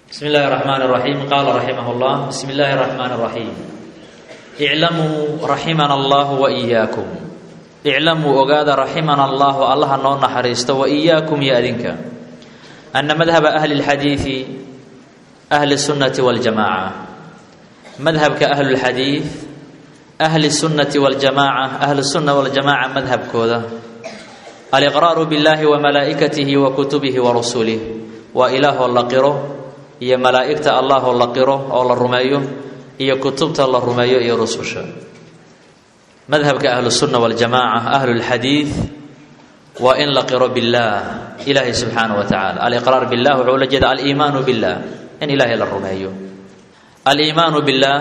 بسم الله الرحمن الرحيم. قال رحمه الله: بسم الله الرحمن الرحيم. اعلموا رحمنا الله وإياكم. اعلموا ogaada رحمنا الله الله noo naxariisto وإياكم يا adinka أن مذهب أهل الحديث أهل السنة والجماعة مذهبك أهل الحديث أهل السنة والجماعة أهل السنة والجماعة مذهب كوذا الإقرار بالله وملائكته وكتبه ورسله وإله الله قره هي ملائكة الله الله قره أو الله رميه هي كتبة الله رميه هي رسوشه مذهبك أهل السنة والجماعة أهل الحديث وإن لقر بالله إلهي سبحانه وتعالى الإقرار بالله وعلى جد الإيمان بالله إن إلهي للرميه الإيمان بالله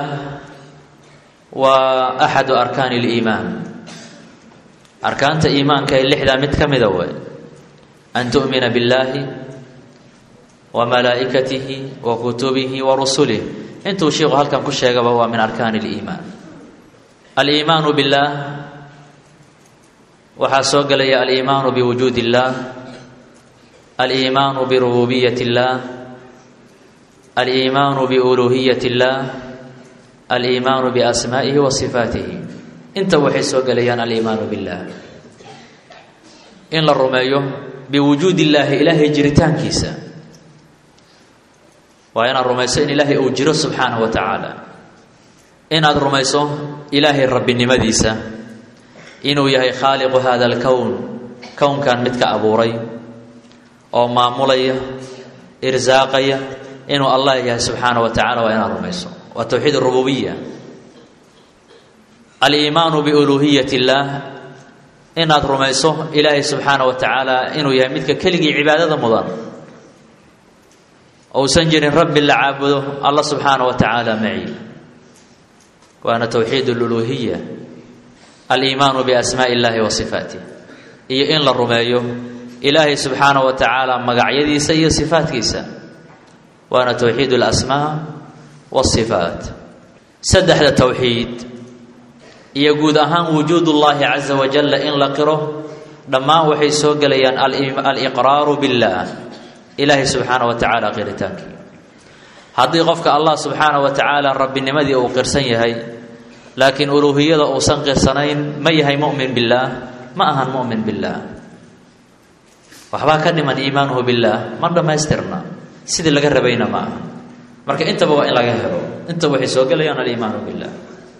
وأحد أركان الإيمان أركان إيمان كي اللحظة متكمدة أن تؤمن بالله وملائكته وكتبه ورسله انتو شيخ هل كان كل شيء هو من أركان الإيمان الإيمان بالله وحاسوق لي الإيمان بوجود الله الإيمان بربوبية الله الإيمان بألوهية الله الإيمان بأسمائه وصفاته انت وحسوق لي الإيمان بالله إن الرميه بوجود الله إله جريتان كيسا وأنا الرميسو إن إلهي أجره سبحانه وتعالى إن الرميسو إلهي الرب النمديسة إنه يهي خالق هذا الكون كون كان متك أبوري أو معمولي إرزاقي إنه الله يهي سبحانه وتعالى وأنا الرميسو وتوحيد الربوبية الإيمان بألوهية الله إن الرميسو إلهي سبحانه وتعالى إنه يهي متك كلغي عبادة مضان أو سنجر رب اللي عابده الله سبحانه وتعالى معي وأنا توحيد الألوهية الإيمان بأسماء الله وصفاته إن للرميه إلهي سبحانه وتعالى مقعيدي سي صفات كيسا وأنا توحيد الأسماء والصفات سدح التوحيد يقود أهم وجود الله عز وجل إن لقره لما وحي سوق ليان الإقرار بالله إلهي سبحانه وتعالى قرتانك هذه قفك الله سبحانه وتعالى رب النمدي أو قرسن يهي لكن ألوهية أو سن قرسنين ما يهي مؤمن بالله ما أهن مؤمن بالله وحبا كان من إيمانه بالله مرة ما يسترنا سيد اللي قرر بينا معه مركا انت بوا إلا قهروا انت وحي سوق ليان الإيمان بالله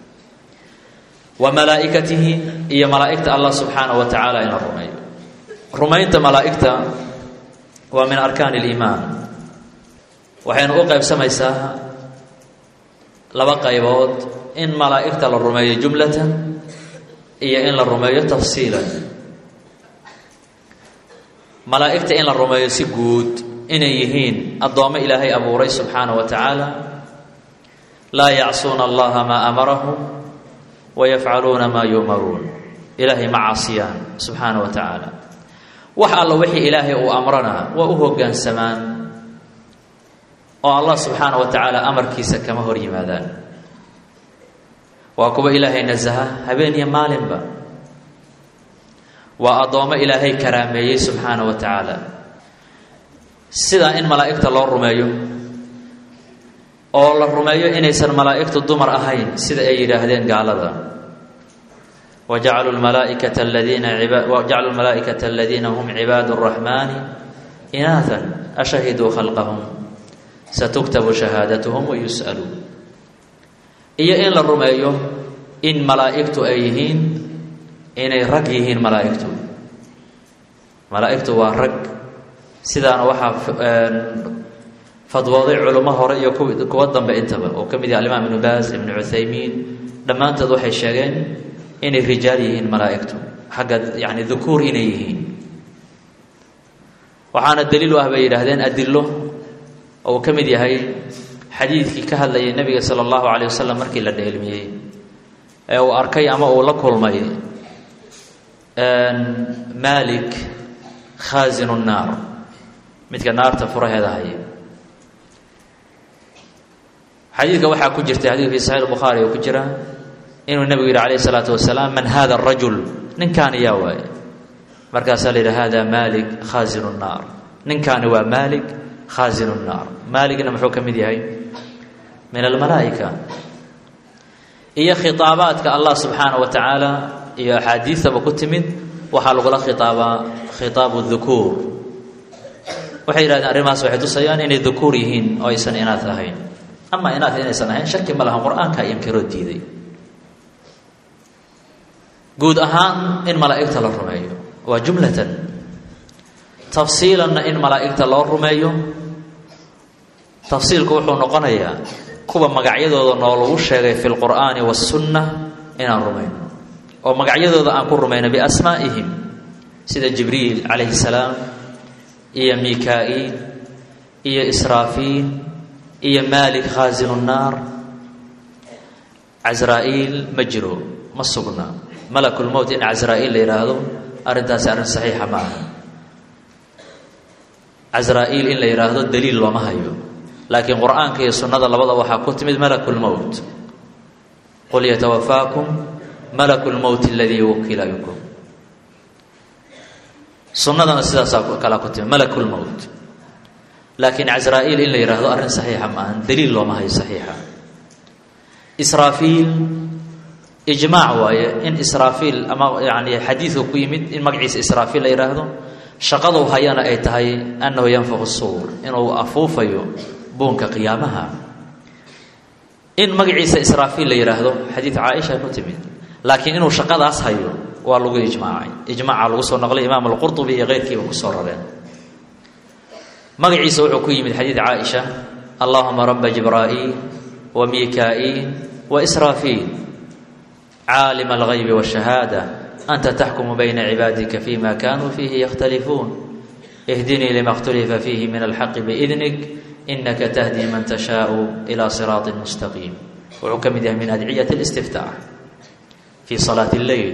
وملائكته هي ملائكة الله سبحانه وتعالى إلى الرمي رميت ملائكته ومن أركان الإيمان وحين أقيب سميساها لبقى يبود إن ملائكة للرمية جملة هي إن للرمية تفصيلا ملائكة إن للرمية سجود إن يهين الضوام إلهي أبو ري سبحانه وتعالى لا يعصون الله ما أمرهم ويفعلون ما يؤمرون إلهي معصيان سبحانه وتعالى wax alla wixii ilaahay uu amrana waa u hoggaansamaan oo Allah subhanahu wa ta'ala amarkiisa kama hor yimaadaan waa kuwa ilaahay nazaha habeen iyo maalinba waa adooma ilaahay karaameeyay subhanahu wa ta'ala sida in malaa'ikta loo rumeeyo oo la rumeeyo inaysan malaa'iktu dumar ahayn sida ay yiraahdeen gaalada وجعلوا الملائكة الذين هم عباد الرحمن إناثا أشهدوا خلقهم ستكتب شهادتهم ويسألون إن الرمية إن ملائكة أيهين إن رقيهين ملائكة ورق سيدان وحا فضواضع علماء هرأي كوضا بإنتبه وكم يدي الإمام ابن باز ابن عثيمين لما أنت ضوحي الشاقين إن الرجال يهين ملائكته حق يعني ذكور إنيهين وحان الدليل وهبي لهذين أدله أو كم دي هاي حديث كهل لي النبي صلى الله عليه وسلم مركي للعلمية أو أركي أما أولك المي مالك خازن النار مثل النار تفره هذا هي حديث وحا كجرت حديث في صحيح البخاري وكجره إنه النبي عليه الصلاة والسلام من هذا الرجل نن كان ياوي مركز لي هذا مالك خازن النار نن كان هو مالك khaazinu nnaar. maaligna muxuu ka mid yahay min almalaa'ika. iyo khitaabaadka allah subxaanaه wa tacaala iyo axaadiidtaba ku timid waxaa lagula khitaabaa khitaabu dukuur. waxay yidhahdeen arrimahaas waxay tusayaan inay dukuur yihiin oo aysan inaad ahayn. ama inaad inaysan ahayn shaki ma lahan, qur-aanka inkiroo diiday. guud ahaan in malaa'igta la rumeeyo waa jumlatan. tafsiilanna in malaa'igta loo rumeeyo, tafsiilku wuxuu noqonayaa kuwa magacyadooda noolagu sheegay fi lqur'aani wasunna inaan rumayno, oo magacyadooda aan ku rumayno biasmaa'ihim, sida jibriil calayhi salaam iyo mikaa'iil iyo israafiil iyo maalik khaazinu nnaar. casraa'iil ma jiro, ma sugna. malakulmowt in casraa'iil la yidhaahdo arrintaasi arrin saxiixa ma aha. casraa'iil in la yidhaahdo daliil looma hayo, laakiin qur'aanka iyo sunnada labada waxaa ku timid malakulmowt. qul yatawafaakum malakulmowt aladii wukila bikum. sunnadana sidaasaa kalaa ku timid malakulmowt. laakiin casraa'iil in la yidhaahdo arrin saxiixa ma ahan, daliil looma hayo saxiixa. israafiil ijmaac waaye in israafiil ama yani xadiidka ku yimid in magaciisa israafiil la yidhaahdo. shaqadu hayana ay tahay annahu yanfaku suur, inuu afuufayo buunka qiyaamaha. in magaciisa israafiil la yidhaahdo xadiid caaisha ku timid, laakiin inuu shaqadaas hayo waa lagu ijmaacay. ijmaaca lagu soo noqlay imaam alqurطubi iyo keyrkiiba kusoo rareen. magaciisa wuxuu ku yimid xadiid caaisha: allahuma raba jibraa'iil wa mikaa'iil wa israafiil caalima alghaybi waashahaada anta taxkumu bayna cibaadika fima kanuu fiihi yakhtalifuun ihdinii lima اkhtulifa fiihi min alxaqi biidnik inaka tahdi man tashaau ila siraaطi mustaqiim. wuxuu ka mid yahay min adciyat اlistiftaax fii salaati اlleyl.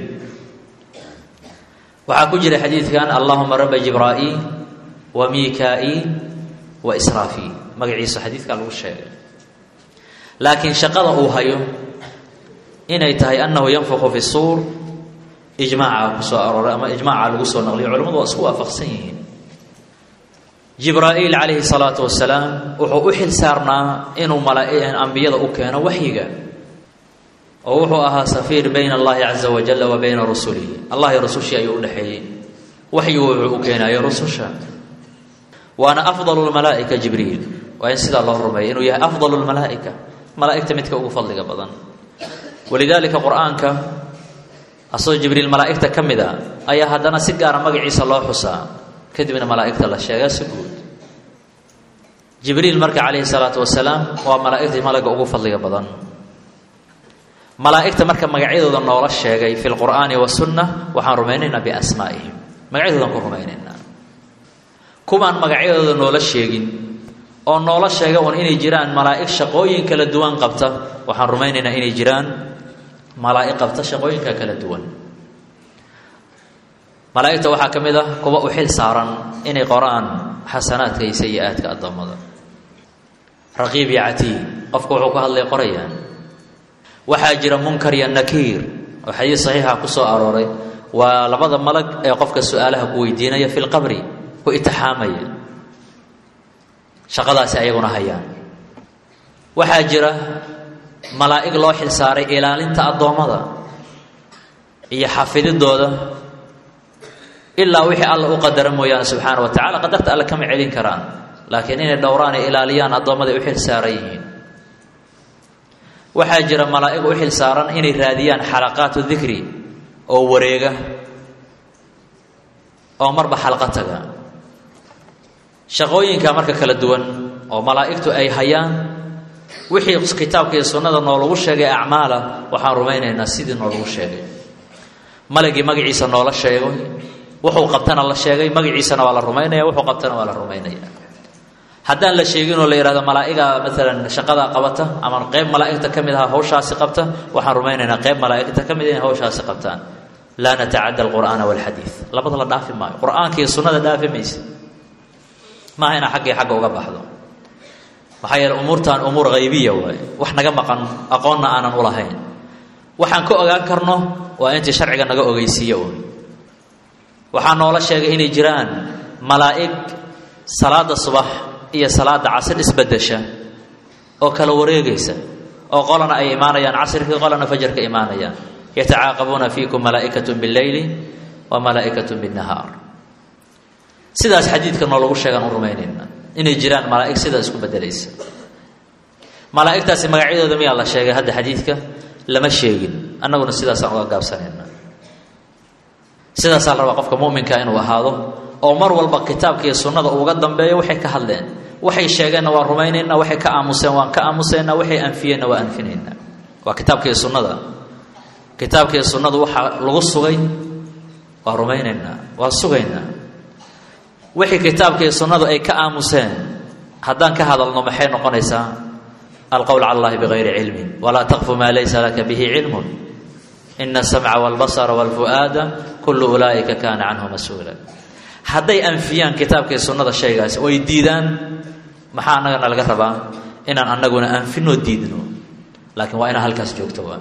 waxaa ku jira xadiidkan allahuma raba jibraa'iil wa mikaa'iil wa israafiil. magaciisa xadiidkaa lagu sheegay, laakiin shaqada uu hayo inay tahay annahu yanfaku fi suur, ijmaaca ku soo arooray ama ijmaaca lagu soo naqliyo. culamadu waa isku waafaqsan yihiin. jibraa'iil calayhi salaatu wasalaam wuxuu u xil saarnaa inuu ambiyada u keeno waxyiga, oo wuxuu ahaa safiir bayna allahi caza wajalla wa bayna rusulihi. allah iyo rusushii ayuu udhexeeyey. waxyigu wuxuu u keenayo rususha. waana afdalu lmalaa'ika jibriil. waa in sidaa loo rumeeya inuu yahay afdalu lmalaa'ika, malaa'igta midka ugu fadliga badan. walidaalika qur-aanka asagoo jibriil malaa'igta ka mid a ayaa haddana si gaara magaciisa loo xusaa, kadibna malaa'igta la sheegaa si guud. jibriil marka calayhi salaatu wasalaam waa malaa'igtii malagga ugu fadliga badan. malaa'igta marka magacyadooda noola sheegay fi lqur'aani wasunna waxaan rumaynaynaa biasmaa'ihim, magacyadoodan ku rumaynaynaa. kuwaan magacyadooda noola sheegin oo noola sheega un inay jiraan malaa'ig shaqooyin kala duwan qabta, waxaan rumaynaynaa inay jiraan malaa'ig qabta shaqooyinka kala duwan. malaa'igta waxaa ka mid ah kuwa u xil saaran inay qoraan xasanaadka iyo sayi-aadka addoommada. raqiib iyo catiid, qofku wuxuu ku hadlay qorayaan. waxaa jira munkar iyo nakiir oo xadiis saxiixa ku soo arooray, waa labada malag ee qofka su-aalaha ku weydiinaya fi lqabri, ku itixaamaya. shaqadaasi ayaguna hayaan. waxaa jira malaa'ig loo xil saaray ilaalinta addoommada iyo xafididooda, ilaa wixii alla u qadara mooyaane subxaana wa tacala. qadarta alle kama celin karaan, laakiin inay dhowraan ay ilaaliyaan addoommada u xil saaran yihiin. waxaa jira malaa'ig u xil saaran inay raadiyaan xalaqaatu dikri oo wareega oo marba xalqa taga. shaqooyinka marka kala duwan oo malaa'igtu ay hayaan, wixii kitaabka iyo sunnada noolagu sheegay acmaala waxaan rumaynaynaa sidii noolagu sheegay. malagii magaciisa noola sheego, wuxuu qabtana la sheegay, magaciisana waa la rumaynaya, wuxuu qabtana waa la rumaynaya. haddaan la sheegin oo la yidhahdo malaa'iga maalan shaqadaa qabata ama qayb malaa'igta ka mid aha hawshaasi qabta, waxaan rumaynaynaa qayb malaa'igta ka mid inay hawshaasi qabtaan. laa natacadda alqur'aana walxadiid, labada la dhaafi maayo. qur'aanka iyo sunnada dhaafi maysa, maaha inaa xaggii xagga uga baxdo. maxaa yeele umuurtan umuur haybiya waaye, wax naga maqan aqoonna aanan u lahayn. waxaan ka ogaan karno waa intii sharciga naga ogeysiiye un. waxaa noola sheegay inay jiraan malaa'ig salaada subax iyo salaada casr isbedesha oo kala wareegaysa oo qolana ay imaanayaan casrkii qolana fajrka imaanayaan yatacaaqabuna fiikum malaa'ikatun bil-layli wa malaa'ikatun bin-nahaar sidaas xadiidka noo lagu sheegan u rumaynayna inay jiraan malaa'ig sidaas isku bedelaysa malaa'igtaasi magacyadooda miyaa la sheegay hadda xadiidka lama sheegin annaguna sidaasaan uga gaabsanayna sidaasaa la rabaa qofka mu'minka inuu ahaado oo mar walba kitaabka iyo sunnada uga dambeeyo waxay ka hadleen waxay sheegeenna waa rumaynaynaa waxay ka aamuseen waan ka aamusaynaa waxay anfiyeenna waa anfinaynaa waa kitaabka iyo sunnada kitaabka iyo sunnadu waxa lagu sugay waa rumaynaynaa waa sugaynaa wixii kitaabka iyo sunnadu ay ka aamuseen haddaan ka hadalno maxay noqonaysaa alqowl cala allahi bigayri cilmin walaa taqfu maa laysa laka bihi cilmun ina asamca walbasara walfu'aada kullu ulaa'ika kaana canhu mas-uula hadday anfiyaan kitaabka iyo sunnada shaygaasi oo ay diidaan maxaa annagana laga rabaa inaan annaguna anfinoo diidno laakiin waa inaan halkaas joogto waa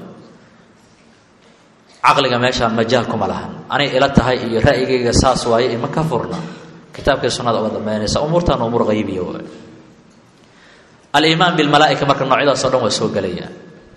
caqliga meeshaan majaal kuma lahan anay ila tahay iyo ra'yigayga saas waaye ima ka furna kitaabka iyo sunnada uga dambeynaysa umuurtaan umuur qaybiya waay aliimaan bilmalaa'ika marka noocyadaas o dhan waa soo gelayaan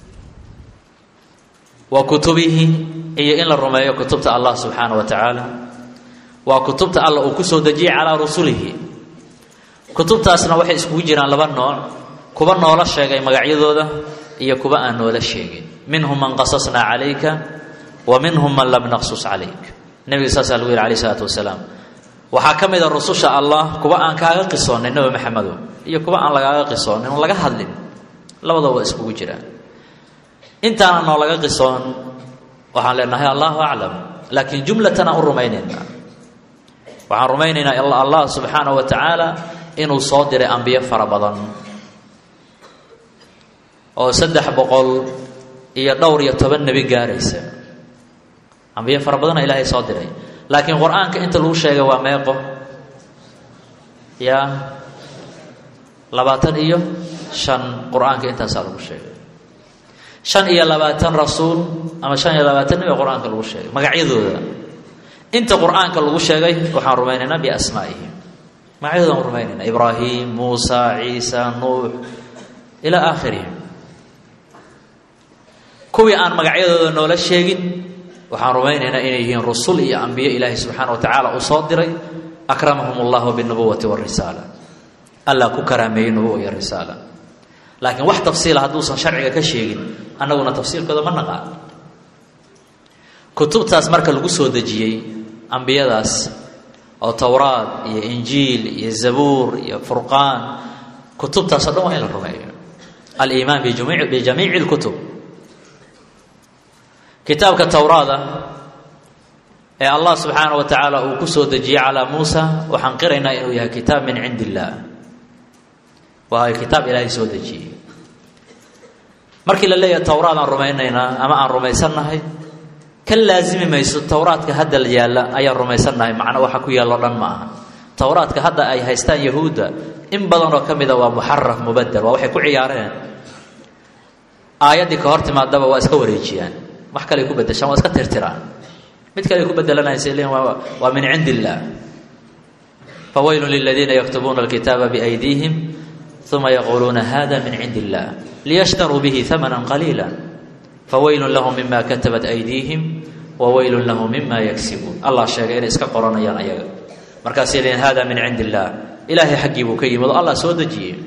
wa kutubihi iyo in la rumeeyo kutubta allah subxaana wa tacaala waa kutubta alla uu ku soo dejiyey calaa rusulihi kutubtaasna waxay iskugu jiraan laba nooc kuwa noola sheegay magacyadooda iyo kuwa aan noola sheegin minhum man qasasnaa calayka wa minhum man lam naqsus calayk nebiga saasaa lagu yihi alayh isalaatu wasalaam waxaa ka mid a rususha allah kuwa aan kaaga qisoonin nebi maxamedo iyo kuwa aan lagaaga qisoonin oo laga hadlin labadaba waa iskugu jiraan intaana noo laga qisoon waxaan leenahay allahu aclam laakiin jumlatan aan u rumaynaynaa waxaan rumaynaynaa allah subxaanahu wa tacaala inuu soo diray ambiyo fara badan oo 300 iyo dhowr iyo 10 nebi gaaraysa ambiyo fara badana ilaahay soo diray laakiin qur-aanka inta lagu sheegay waa meeqo ya 25 qur-aanka intaasaa lagu sheegay 25 rasuul ama 25 nebi qur-aanka lagu sheegay magacyadooda inta qur-aanka lagu sheegay waxaan rumaynaynaa biasmaa'ihim magacyadoodan rumaynaynaa ibraahim muusa ciisa nuux ilaa aakhirihim kuwii aan magacyadooda noola sheegin waxaan rumaynaynaa inay yihiin rusul iyo ambiye ilaahay subxaana wa tacaala uu soo diray akramahum allahu binubuwati warisaala allah ku karaameeyey nubuwa iyo risaala laakiin wax tafsiila hadduusan sharciga ka sheegin annaguna tafsiilkooda ma naqaan kutubtaas marka lagu soo dejiyey ambiyadaas oo towraad iyo injiil iyo zabuur iyo furqaan kutubtaas oo dhan waa in la rumeeyo aliimaan bijamiici lkutub kitaabka towraada ee allah subxaana wa tacaala uu ku soo dejiyey calaa muusa waxaan qiraynaa inuu yahay kitaab min cindi illaah waa kitaab ilaahay soo dejiyey markii la leeyahay towraadaan rumaynaynaa ama aan rumaysannahay ka laazimi mayso towraadka hadda yaalla ayaan rumaysannahay macna waxa ku yaalloo dhan ma aha towraadka hadda ay haystaan yahuudda in badanoo ka mida waa muxaraf mubadel waa waxay ku ciyaareen aayaddii ka hor timaadaba waa iska wareejiyaan wax kale ku bedeshaan waa iska tirtiraan mid kale ku bedelanaysa leeyihiin waa min cindi illaah fawaylun liladiina yaktubuuna alkitaaba biaydiihim uma yaquuluuna hada min cindi illaah liyashtaruu bihi hamanan qaliila fawaylun lahum mima katabat aydiihim wawaylun lahum mima yagsibuun allah sheegay inay iska qoranayaan ayaga markaasay leeyihin hada min cindi illaah ilaahay xaggii buu ka yimid oo allah soo dejiyey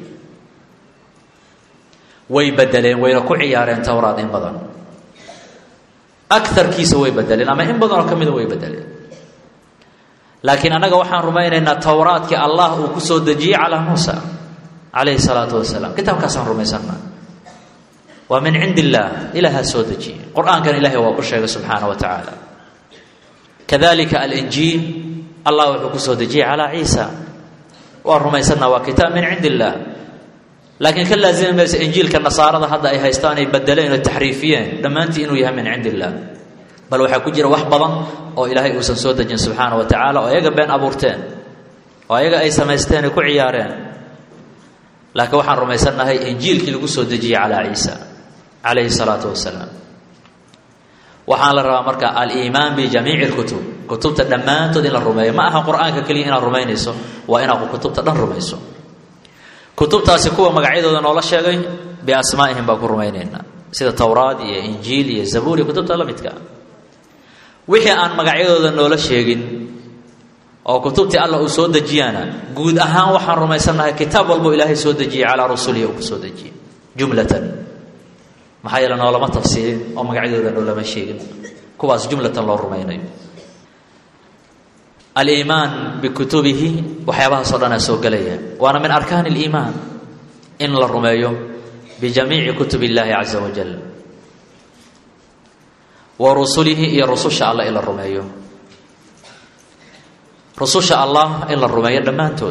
way bedeleen wayna ku ciyaareen towraad in badan aarkiisa way bedeleen ama in badanoo ka mida way bedeleen laakiin annaga waxaan rumaynaynaa towraadkii allah uu ku soo dejiyey calaa muusa calayhi salaatu wasalaam kitaabkaasaan rumaysanaa waa min cindi illaah ilaahaa soo dejiyey qur-aankan ilahay waa ku sheegay subxaana wa tacaala kadalika alinjiil allah wuxuu ku soo dejiyey calaa ciisa waan rumaysanaa waa kitaab min cindi illaah laakiin ka laazimi maysa injiilka nasaarada hadda ay haystaan ay bedeleen oo taxriifiyeen dhammaantii inuu yahay min cindi illaah bal waxaa ku jira wax badan oo ilaahay uusan soo dejin subxaana wa tacaala oo ayaga been abuurteen oo ayaga ay samaysteen ay ku ciyaareen laakiin waxaan rumaysannahay injiilkii lagu soo dejiyey calaa ciisa calayhi salaatu wasalaam waxaan la rabaa marka aliimaan bijamiici lkutub kutubta dhammaantood in la rumeeyo ma aha qur-aanka keliya inaad rumaynayso waa inaad kutubta dhan rumayso kutubtaasi kuwa magacyadooda noola sheegay biasmaa'ihim baa ku rumaynaynaa sida towraad iyo injiil iyo zabuur iyo kutubta la midka wixii aan magacyadooda noola sheegin oo kutubtii alla uu soo dejiyaana guud ahaan waxaan rumaysanahay kitaab walbo ilaahay soo dejiyay calaa rasulihi uu ku soo dejiyay jumlatan maxaa yeele noolama tafsiilin oo magacyadooda noolama sheegin kuwaas jumlatan loo rumaynayo aliimaan bikutubihi waxyaabahaasoo dhanaa soo gelaya waana min arkaani aliimaan in la rumeeyo bijamiici kutub illaahi caza wajal wa rusulihi iyo rususha allah in la rumeeyo rususha allah in la rumeeyo dhammaantood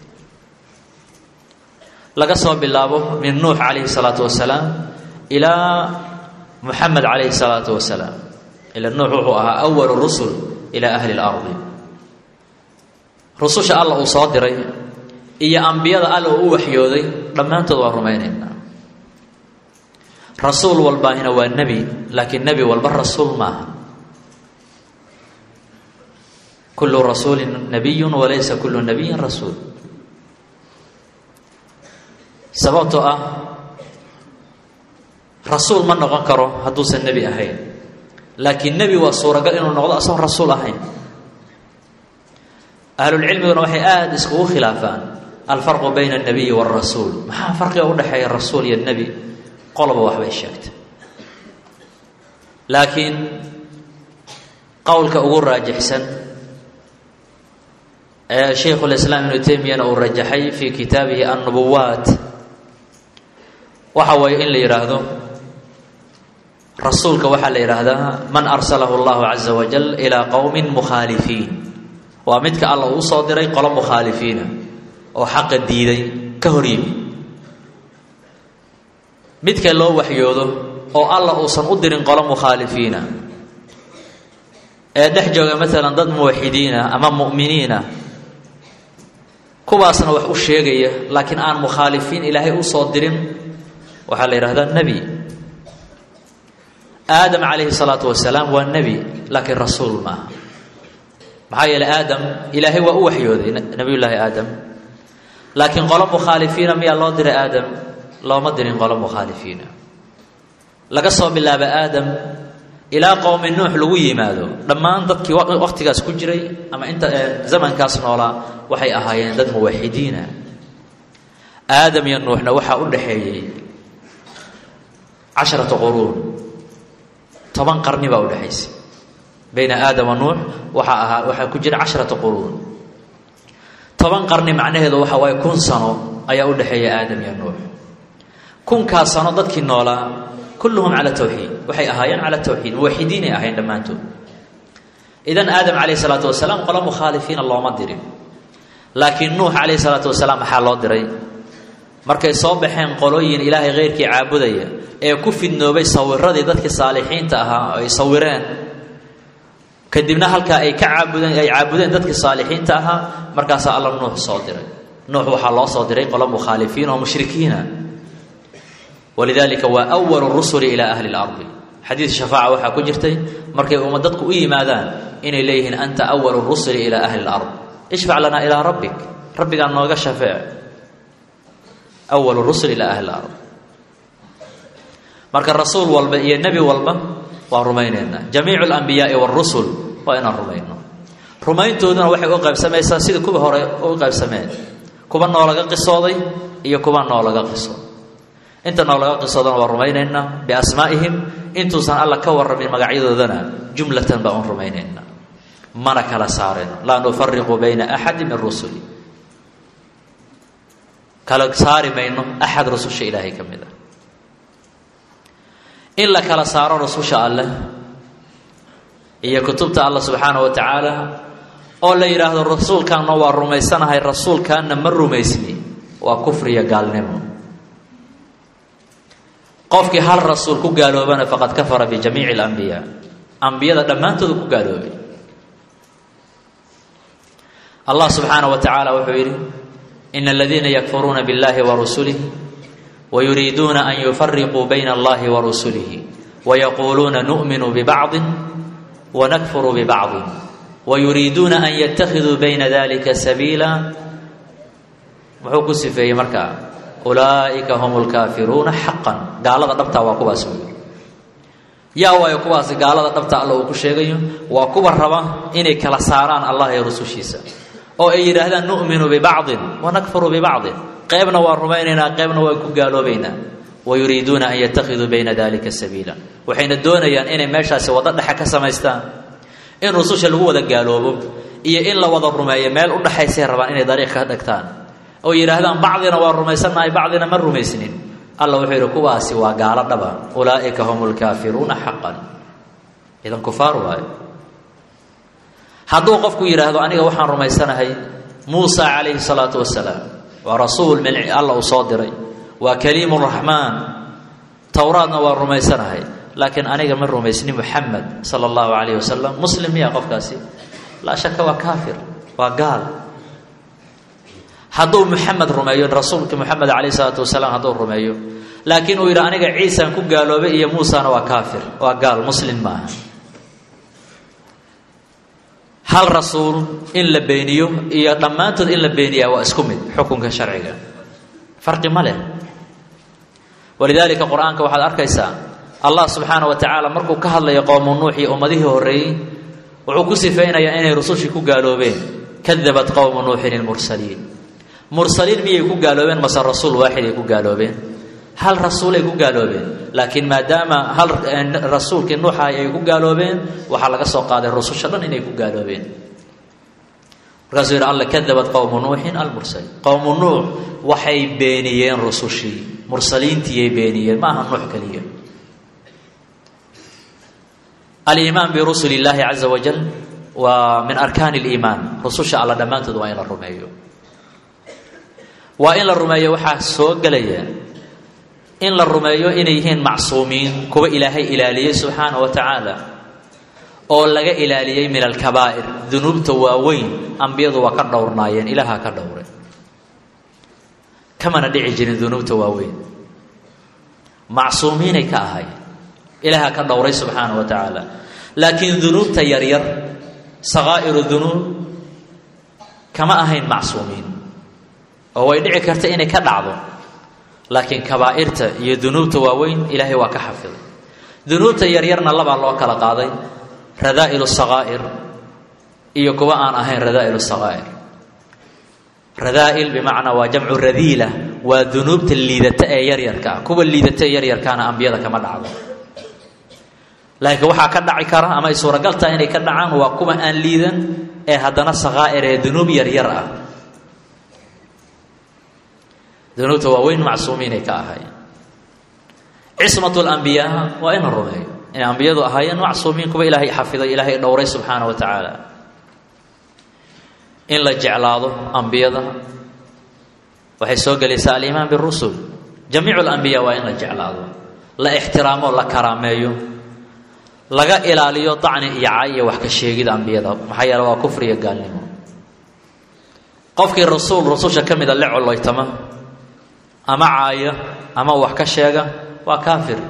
laga soo bilaabo min nuux calayhi salaatu wasalaam ilaa muxamed calayhi salaatu wasalaam ila nuux wuxuu ahaa awalu rusul ilaa ahli اlardi rususha alla uu soo diray iyo ambiyada alla uu u waxyooday dhammaantood waa rumaynaynaa rasuul walbaahina waa nebi laakiin nebi walba rasuul maaha kullu rasuulin nabiyun walaysa kullu nabiyin rasuul sababtoo ah rasuul ma noqon karo hadduusan nebi ahayn laakiin nebi waa suuragal inuu noqdo asagoon rasuul ahayn ahlulcilmiguna waxay aada iskugu khilaafaan alfarqu bayna alnabiyi waalrasuul maxaa farqiga udhexeeya rasuul iyo nebi qoloba waxbay sheegtay laakiin qowlka ugu raajixsan ee shaykhulislaam ibnu taymiyana uu rajaxay fii kitaabihi annubuwaat waxa weeye in la yidhaahdo rasuulka waxaa la yidhaahdaa man arsalahu allahu caza wajal ilaa qowmin mukhaalifiin waa midka alla uu soo diray qolo mukhaalifiina oo xaqa diiday ka hor yimi midka loo waxyoodo oo alla uusan u dirin qolo mukhaalifiina ee dhex jooga maalan dad muwaxidiina ama mu'miniina kuwaasna wax u sheegaya laakiin aan mukhaalifiin ilaahay u soo dirin waxaa la yidhahdaa nebi aadam calayhi salaatu wasalaam waa nebi laakiin rasuul maaha maxaa yeeley aadam ilaahay waa u waxyooday nebiyullaahi aadam laakiin qolo mukhaalifiina miyaa loo diray aadam looma dirin qolo mukhaalifiina laga soo bilaabo aadam ilaa qowmi nuux lagu yimaado dhammaan dadkii wakhtigaas ku jiray ama inta zamankaas noolaa waxay ahaayeen dad muwaxidiina aadam iyo nuuxna waxaa u dhaxeeyey 10 quruun 10 qarni baa u dhaxaysay bayna aadam wa nuux waxaa ku jira 10 quruun 10 qarni macnaheedu waxa waaye 1000 sano ayaa u dhaxeeya aadam iyo nuux 1000 sano dadkii noolaa kulluhum cala tawxiid waxay ahaayeen cala tawxiid muwaxidiinay ahayn dhammaantood idan aadam calayhi salaatu wasalaam qolo mukhaalifiina looma dirin laakiin nuux calayhi salaatu wasalaam maxaa loo diray markay soo baxeen qolooyin ilaahay keyrkii caabudaya ee ku fidnoobay sawiradii dadkii saalixiinta ahaa oo ay sawireen kadibna halkaa ay caabudeen dadkii saalixiinta ahaa markaasaa alla nuux soo diray nuux waxaa loo soo diray qolo mukhaalifiin oo mushrikiina walidaalika waa awalu rusuli ilaa ahli اlardi xadiid shafaaca waxaa ku jirtay markay dadku u yimaadaan inay leeyihiin anta awalu rusuli ilaa ahli اlard ishfac lanaa ilaa rabbik rabbigaa nooga shafeec awalu rusul ilaa ahli اlard marka rasuul walba iyo nebi walba waan rumaynaynaa jamiicu اlanbiyaai wاrusul waa inaan rumayno rumayntooduna waxay u qaybsamaysaa sidii kuwa hore u qaybsameen kuwa noolaga qisooday iyo kuwa noolaga qisooday inta noolaga qisoodana waa rumaynaynaa biasmaa'ihim intuusan alla ka warramin magacyadoodana jumlatan baan u rumaynaynaa mana kala saarayno laa nufariqu bayna axadi min rusuli kala saari mayno axad rususha ilaahay ka mid ah in la kala saaro rususha alleh iyo kutubta allah subxaanahu wa tacaala oo la yidhaahdo rasuulkaanna waa rumaysanahay rasuulkaanna ma rumaysni waa kufriya gaalnimo qofkii hal rasuul ku gaaloobana faqad kafara bijamiici اlanbiyaa ambiyada dhammaantooda ku gaaloobay allah subxaanaه wa tacaala wuxuu yidhi ina aladiina yakfuruuna biاllahi warusulihi wayuriiduuna an yufariquu bayna allahi warusulihi wayaquuluuna nu'minu bibacضi wanakfuru bibacضi wayuriiduuna an yatakiduu bayna dalika sabiila muxuu ku sifeeyey markaa ulaa'ika hum lkaafiruuna xaqan gaalada dhabtaa waa kuwaas wey yaa waayo kuwaasi gaalada dhabta alla uu ku sheegayo waa kuwa raba inay kala saaraan allah iyo rusushiisa oo ay yidhaahdaan nu'minu bibacdin wanakfuru bibacdin qaybna waa rumaynaynaa qaybna waa ku gaaloobaynaa wayuriiduuna an yattakhiduu bayna dalika sabiila waxayna doonayaan inay meeshaasi waddo dhexe ka samaystaan in rususha lagu wada gaaloobo iyo in la wada rumeeyo meel u dhexaysay rabaan inay dariiq ka dhigtaan oo yidhaahdaan bacdina waa rumaysannahay bacdina ma rumaysnin alla wuxuu yidhi kuwaasi waa gaalo dhaba ulaa'ika hum lkaafiruuna xaqan idan kufaar waayo hadduu qofku yidhaahdo aniga waxaan rumaysanahay muusa calayhi salaatu wasalaam waa rasuul min alla uu soo diray waa kaliimu raxmaan towraadna waa rumaysanahay laakiin aniga ma rumaysni muxamed sala allahu calayh wasalam muslim miya qofkaasi laa shaka waa kaafir waa gaal hadduu muxamed rumeeyo rasuulka muxamed calayh salaatu wasalaam hadduu rumeeyo laakiin uu yidhi aniga ciisaan ku gaaloobay iyo muusana waa kaafir waa gaal muslim maaha hal rasuul in la beeniyo iyo dhammaantood in la beeniyaa waa isku mid xukunka sharciga farqi ma leh walidaalika qur-aanka waxaad arkaysaa allah subxaana wa tacaala markuu ka hadlayo qowmu nuux iyo ummadihii horreeyey wuxuu ku sifaynayaa inay rusushii ku gaaloobeen kadabat qowmu nuuxin ilmursaliin mursaliin miyay ku gaaloobeen mase rasuul waaxiday ku gaaloobeen hal rasuulay ku gaaloobeen laakiin maadaama hal rasuulkii nuuxahay ay ku gaaloobeen waxaa laga soo qaaday rususha dhan inay ku gaaloobeen markaasuu yidhi alla kadabat qowmu nuuxin almursaliin qowmu nuux waxay beeniyeen rusushii mursaliintiiyay beeniyeen ma aha nuux keliya aliimaan birusuli illaahi caza wajal waa min arkaani liimaan rususha alla dhammaantood waa in la rumeeyo waa in la rumeeyo waxaa soo gelaya in la rumeeyo inay yihiin macsuumiin kuwa ilaahay ilaaliyey subxaana wa tacaala oo laga ilaaliyey min alkabaa'ir dunuubta waaweyn ambiyadu waa ka dhowrnaayeen ilaaha ka dhowray kamana dhici jirin dunuubta waaweyn macsuumiinay ka ahayd ilaaha ka dhowray subxaana wa tacaala laakiin dunuubta yaryar sakaa'iru dunuub kama ahayn macsuumiin oo way dhici karta inay ka dhacdo laakiin kabaa'irta iyo dunuubta waaweyn ilaahay waa ka xafiday dunuubta yaryarna labaa loo kala qaaday radaa'ilu sakaa'ir iyo kuwa aan ahayn radaa'ilu sakaa'ir radaa'il bimacnaa waa jamcu radiila waa dunuubta liidata ee yaryarka ah kuwa liidata ee yaryarkaana ambiyada kama dhacdo laakiin waxaa ka dhaci kara ama ay suuragal tahay inay ka dhacaan waa kuwa aan liidan ee haddana sakaa'ir ee dunuub yaryar ah dunuubta waaweyn macsuumiinay ka ahaayeen cismatu lambiyaa waa in la rumeeyo inay ambiyadu ahaayeen macsuumiin kuwa ilaahay xafiday ilaahay dhowray subxaana wa tacaala in la jeclaado ambiyada waxay soo gelaysaa aliimaan birusul jamiicu alambiyaa waa in la jeclaado la ixtiraamo la karaameeyo laga ilaaliyo dacni iyo cay iyo wax ka sheegida ambiyada maxaa yeele waa kufri iyo gaalnimo qofkii rususha ka mida la collaytama ama caaya ama wax ka sheega waa kaafir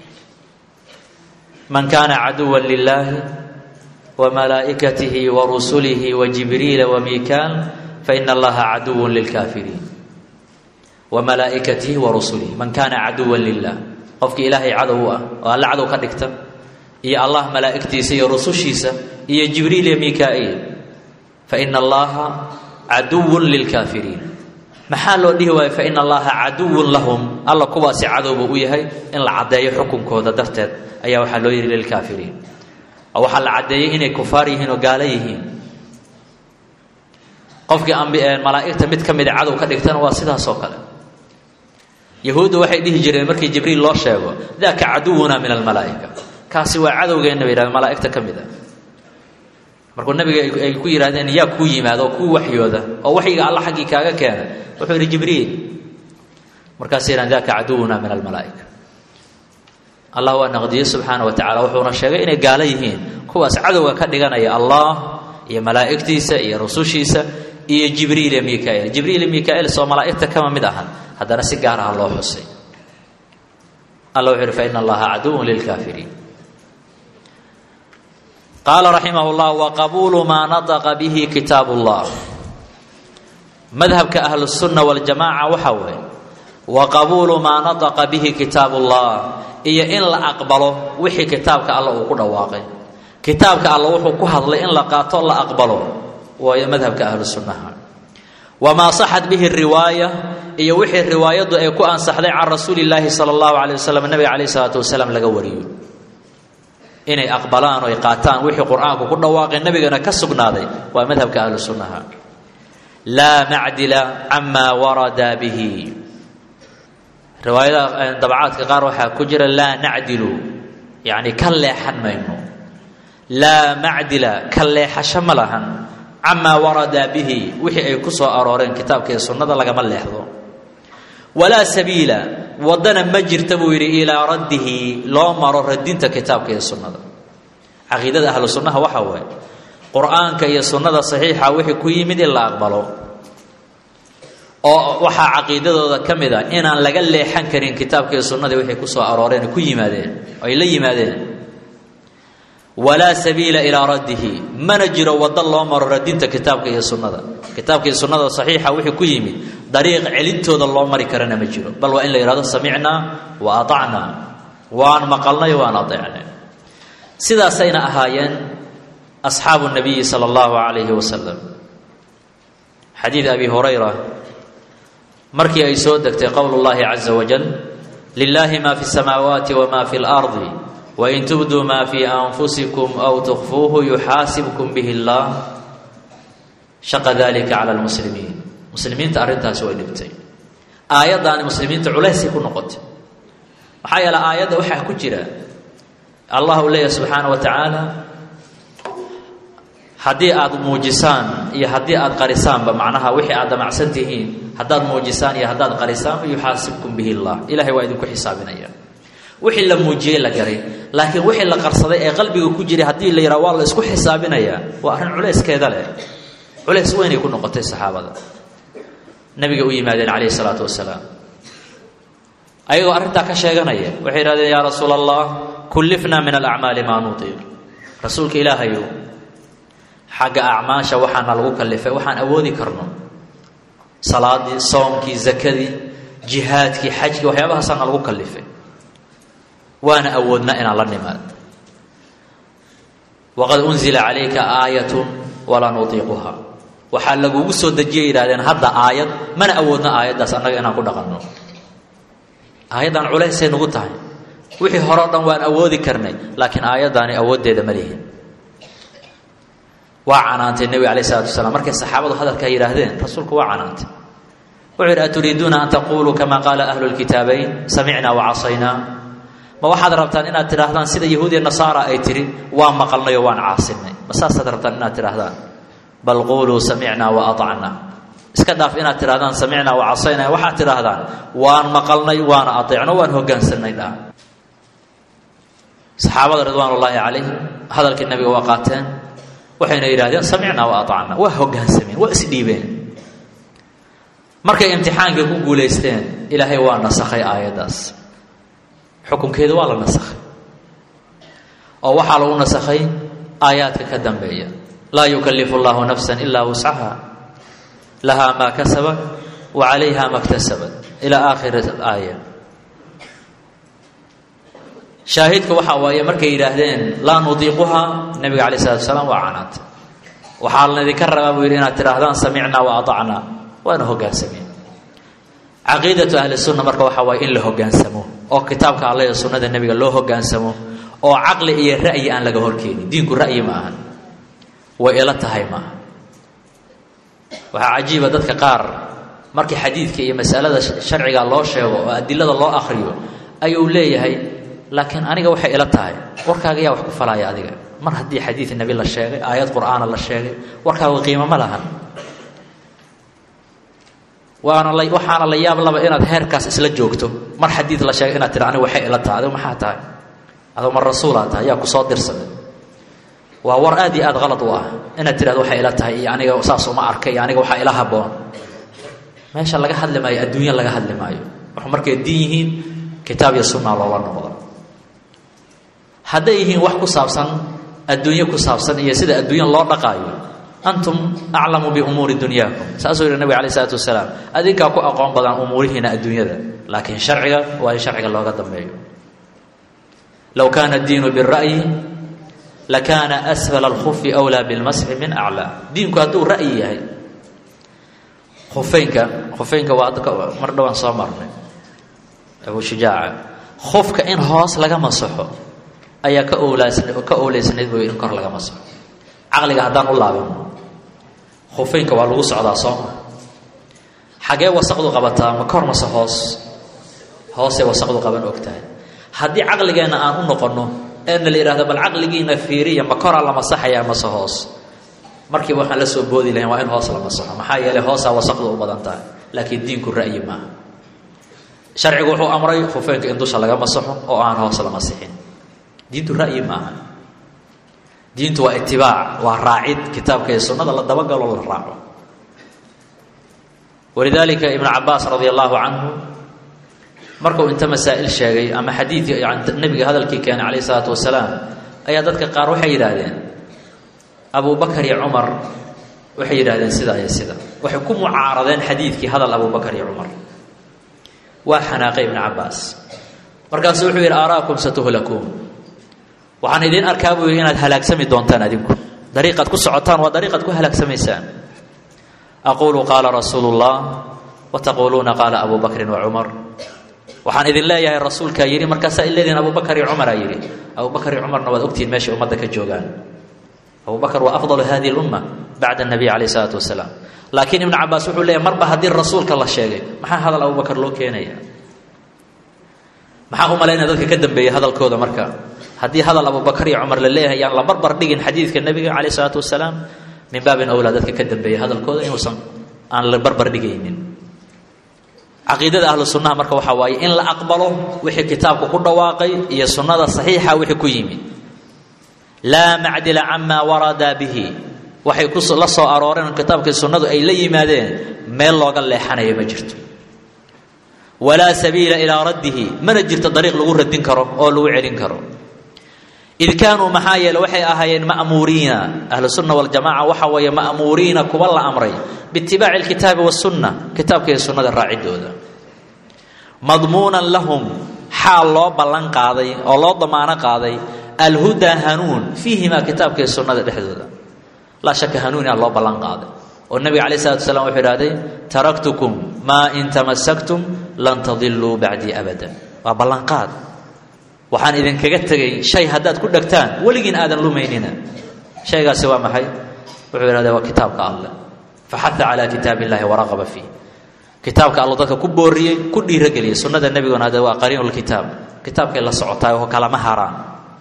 man kaana caduwan lilaahi wa malaa'ikatihi wa rusulihi wa jibriila wa miikaal faina allaha caduwun lilkaafiriin wa malaa'ikatihi wa rusulihi man kaana caduwan lilah qofkii ilaahay cadow u ah oo alla cadow ka dhigta iyo allah malaa'igtiisa iyo rusushiisa iyo jibriil iyo miikaaiil faina allaha caduwun lilkaafiriin maxaa loo dhihi waayo faina allaha caduwun lahum alla kuwaasi cadowba u yahay in la caddeeyo xukunkooda darteed ayaa waxaa loo yidhi lilkaafiriin oo waxaa la caddeeyey inay kufaar yihiin oo gaalo yihiin qofkii malaa'igta mid ka mida cadow ka dhigtana waa sidaas oo kale yahuudda waxay dhihi jireen markii jibriil loo sheego daaka caduwuna min almalaa'ika kaasi waa cadowgeenna bay yidhahdeen malaa'igta ka mid a markuu nabiga ay ku yidhahdeen yaa kuu yimaada oo kuu waxyooda oo waxyiga alla xaggii kaaga keena wuxuu yidhi jibriil markaasay yidhahdeen daaka caduwuna min almalaa'ika allah waa naqdiyey subxaana wa tacala wuxuuna sheegay inay gaalo yihiin kuwaas cadowga ka dhiganaya allah iyo malaa'igtiisa iyo rusushiisa iyo jibriil iyo miika'iil jibriil iyo miika'iil soo malaa'igta kama mid ahan haddana si gaar ah loo xusay allah wuxuu yidhi faina allaha caduwun lilkaafiriin qaala raximah llah waqabuulu maa nataqa bihi kitaab ullah madhabka ahlusunna waljamaaca waxa weeye wa qabuulu maa nataqa bihi kitaabullah iyo in la aqbalo wixii kitaabka alla uu ku dhawaaqay kitaabka alla wuxuu ku hadlay in la qaato la aqbalo waayo madhabka ahlusunnaha wamaa saxat bihi riwaaya iyo wixii riwaayadu ay ku ansaxday can rasuulillaahi sala allahu calay wasalam nabiga calayhi salaatu wasalaam laga wariyo inay aqbalaan oo ay qaataan wixii qur-aanku ku dhawaaqay nabigana ka sugnaaday waa madhabka ahlusunnaha laa macdila camaa warada bihi riwaayada dabcaadka qaar waxaa ku jira laa nacdilu yacni ka leexan mayno laa macdila ka leexasho ma lahan camaa warada bihi wixii ay ku soo arooreen kitaabka iyo sunnada lagama leexdo walaa sabiila waddana ma jirta buu yidhi ilaa raddihi loo maro radinta kitaabka iyo sunnada caqiidada ahlu sunnaha waxaa waaye qur-aanka iyo sunnada saxiixa wixii ku yimid in la aqbalo oo waxaa caqiidadooda ka mid a inaan laga leexan karin kitaabka iyo sunnadii waxay ku soo arooreen ku yimaadeen oo ay la yimaadeen walaa sabiila ilaa raddihi mana jiro waddo loo maro radinta kitaabka iyo sunnada kitaabka iyo sunnada saxiixa wixii ku yimid dariiq celintooda loo mari karana ma jiro bal waa in la yidhahdo samicnaa wa atacnaa waan maqalnay waan adeecnay sidaasayna ahaayeen asxaabu nabiyi sala allahu calayhi wasalam xadiid abi hurayra markii ay soo degtay qowl llahi caza wajal lilaahi ma fi samaawaati wama fi lardi wain tubduu ma fi anfusikum aw tukfuuhu yuxaasibkum bihi llah shaqa dalika cala lmuslimiin muslimiinta arrintaasi way dhibtay aayaddaani muslimiinta culaysay ku noqotay maxaa yeele aayadda waxaa ku jira allah uu leeyahay subxaana wa tacaala haddii aad muujisaan iyo haddii aad qarisaanba macnaha wixii aad damacsan tihiin haddaad muujisaan iyo haddaad qarisaanba yuxaasibkum bihi llah ilahay waa idinku xisaabinaya wixii la muujiyey la garay laakiin wixii la qarsaday ee qalbiga ku jiray haddii la yidhaha waa la isku xisaabinayaa waa arrin culayskeeda leh culays weynay ku noqotay saxaabada nabiga u yimaadeen calayhi salaatu wasalaam ayagoo arrintaa ka sheeganaya waxay yidhahdeen yaa rasuula allah kullifnaa min alacmaali maa nutiiq rasuulka ilaahayow xagga acmaasha waxaana lagu kallifay waxaan awoodi karno salaadii soomkii zakadii jihaadkii xajkii waxyaabahaasana lagu kallifay waana awoodna inaan la nimaad waqad unzila calayka aayatun walaa nutiiquha waxaa lagugu soo dejiyay yidhahdeen hadda aayad mana awoodna aayaddaas annaga inaan ku dhaqanno aayaddan culaysay nagu tahay wixii hore o dhan waan awoodi karnay laakiin aayaddaani awooddeeda ma lihin waa canaantay nebiga alayh isalatu wasalaam markay saxaabadu hadalkaa yidhaahdeen rasuulku waa canaantay wuxuu yidhi aturiiduuna an taquluu kama qaala ahlu lkitaabayn samicnaa wacasaynaa ma waxaad rabtaan inaad tidhaahdaan sida yahuudiya nasaara ay tihi waan maqalnay oo waan caasinay ma saasaad rabtaan inaad tidhaahdaan bal quuluu samicnaa wa aacnaa iska dhaaf inaad tidhahdaan samicnaa wa casaynaa waxaad tidhaahdaan waan maqalnay waana adeecno waan hogaansanay dha saxaabada ridwaan ullaahi calayhim hadalkii nabiga waa qaateen waxayna yidhahdeen samicnaa wa aacnaa waa hogaansameen waa isdhiibeen markay imtixaankii ku guulaysteen ilaahay waa nasakhay aayaddaas xukunkeedu waa la nasakhay oo waxaa lagu nasakhay aayaadka ka dambeeya laa yukallifu allahu nafsan ilaa wuscaha lahaa maa kasabat wa calayha ma ktasabat ilaa aakhiri aaya shaahidka waxaa waaye markay yidhaahdeen laa nudiiquha nabiga calayh salatu wasalaam waa canaantay waxaa laydinka rabaa buu yidhi inaad tidhaahdaan samicnaa wa aacnaa waana hogaansameen caqiidatu ahli sunna marka waxaa waaye in la hogaansamo oo kitaabka alla iyo sunnada nebiga loo hogaansamo oo caqli iyo ra'yi aan laga horkeenin diinku ra'yi ma ahan way ila tahay maaha waxaa cajiiba dadka qaar markii xadiidka iyo masalada sharciga loo sheego oo adilada loo akhriyo ayuu leeyahay laakiin aniga waxay ila tahay warkaaga yaa wax ku falaya adiga mar haddii xadiid nebi la sheegay aayad qur'aana la sheegay warkaaga qiimo ma lahan waxaana la yaab laba inaad heerkaas isla joogto mar xadiid la sheegay inaad tira aniga waxay ila tahay adigu maxaa tahay adoo mar rasuulaa tahay yaa ku soo dirsaday waa war aad iyo aad qalad u ah inaad tirahdo waxay ila tahay iyo aniga saas uma arkay iyo aniga waxaa ila habboon meesha laga hadli maayo adduunya laga hadli maayo wax markay diin yihiin kitaab iyo sunna loola noqdo hadday yihiin wax ku saabsan adduunyo ku saabsan iyo sida adduunya loo dhaqaayo antum aclamu biumuuri dunyaakum saasuu yidhi nabiga alayh isalaatu wasalaam adinkaa ku aqoon badan umuurihiina adduunyada laakiin sharciga waa in sharciga looga dambeeyo low kaana addiinu bira'yi lakaana asfala alkhufi awlaa bilmasxi min aclaa diinku hadduu ra'yi yahay khufeynka waa mar dhowaan soo marnay abu shujaaca khufka in hoos laga masaxo ayaa ka owleysnayd buu in kor laga masaxo caqliga haddaan u laabano khufeynka waa lagu socdaa sooma xagee wasaqdu qabataa ma kor mase hoosee wasaqdu qaban og tahay haddii caqligeenna aan u noqonno eena la yidhahdo bal caqligiina fiiriya ma koraa la masaxayaa mase hoos markiiba waxaan la soo boodi lahayn waa in hoos la masaxo maxaa yeelay hoosaa wasaqdu u badan tahay laakiin diinku ra'yi maaha sharcigu wuxuu amray khufeynka in dusha laga masaxo oo aan hoos la masixin diintu ra'yi maaha diintu waa itibaac waa raacid kitaabka iyo sunnada la dabagalo la raaco walidaalika ibnu cabaas radia allahu canhu markuu inta masaa'il sheegay ama xadiidkii nabiga hadalkii keenay calayh isalaatu wasalaam ayaa dadka qaar waxay yidhaahdeen abu bakar iyo cumar waxay yidhahdeen sidaa iyo sida waxay ku mucaaradeen xadiidkii hadal abu bakar iyo cumar waa xanaaqay ibnu cabaas markaasuu wuxuu yidhi aaraakum satuhlakuun waxaan idiin arkaa buu yidhi inaad halaagsami doontaan adinku dariiqaad ku socotaan waa dariiqaad ku halaagsamaysaan aquulu qaala rasuulu llah wa taquuluuna qaala abu bakrin wa cumar waxaan idin leeyahay rasuulkaa yidhi markaasaa ileediin abu bakar iyo cumaraa yidhi abu bakar iyo cumarna waad ogtihiin meeshay ummadda ka joogaan abu bakar waa afdalu hadihi lumma bacda anabiy calayh isalaatu wasalaam laakiin ibnu cabaas wuxuu leeyahy marba haddii rasuulka la sheegay maxaa hadal abu bakar loo keenaya maxaa u malaynaya dadka ka dambeeyey hadalkooda marka haddii hadal abu bakar iyo cumar la leeyahay yaan la barbar dhigin xadiidka nebiga calayh isalaatu wasalaam min baabin awlaa dadka ka dambeeyey hadalkooda inuusan aan la barbar dhigaynin caqiidada ahlu sunnaha marka waxaa waaye in la aqbalo wixii kitaabku ku dhawaaqay iyo sunnada saxiixa wixii ku yimid laa macdila camaa warada bihi waxay la soo arooreen kitaabkii sunnadu ay la yimaadeen meel looga leexanayo ma jirto walaa sabiila ilaa raddihi mana jirto dariiq lagu radin karo oo lagu celin karo id kaanuu maxaa yeele waxay ahaayeen ma'muuriina ahlu sunna waljamaca waxa weeye ma'muuriina kuwa la amray biitibaaci alkitaabi wasunna kitaabka iyo sunnada raacidooda madmuunan lahum xaal loo ballan qaaday oo loo damaano qaaday alhudaa hanuun fiihimaa kitaabka iyo sunnada dhexdooda laa shaka hanuunia loo ballan qaaday oo nabiga calayh salatu wasalaam wuxuu ihahday taraktukum maa in tamasaktum lan tadiluu bacdii abada waa ballanqaad waxaan idinkaga tegay shay haddaad ku dhegtaan weligiin aadan lumaynina shaygaasi waa maxay wuxuu ihahday waa kitaabka alleh faxaha calaa kitaabi illahi waraqaba fiih kitaabka alla dadka ku booriyey ku dhiirogeliyey sunnada nebiguna hadde waa qariinulkitaab kitaabkay la socotaay oo kalama haraan